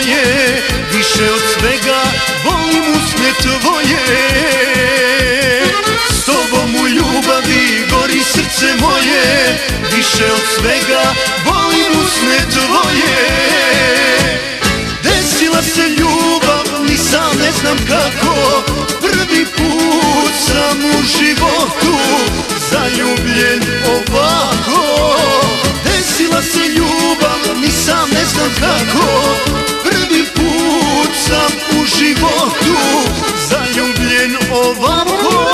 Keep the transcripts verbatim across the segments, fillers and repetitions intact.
moje, više od svega volim usne tvoje. S tobom u ljubavi gori srce moje, više od svega volim usne tvoje. Desila se ljubav, ni sam ne znam kako, prvi put sam u životu zaljubljen ovako. Desila se ljubav, ni sam ne znam kako, prvi put sam u životu zaljubljen ovako.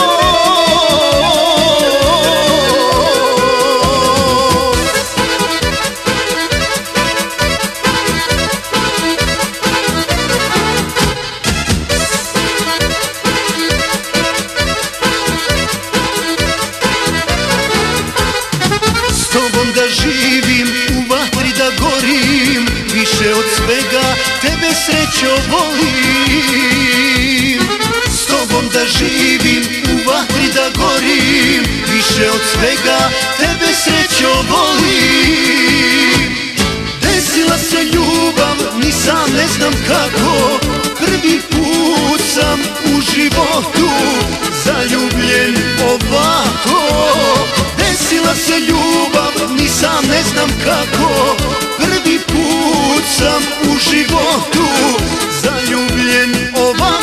S tobom da živim, u vatri da gorim, više od svega tebe srećo volim. S tobom da živim, u vatri da gorim, više od svega tebe srećo volim. Desila se ljubav, ni sam ne znam kako, prvi put sam u životu zaljubljen ovako. Desila se ljubav, ni sam ne znam kako, prvi put sam u životu zaljubljen ovako.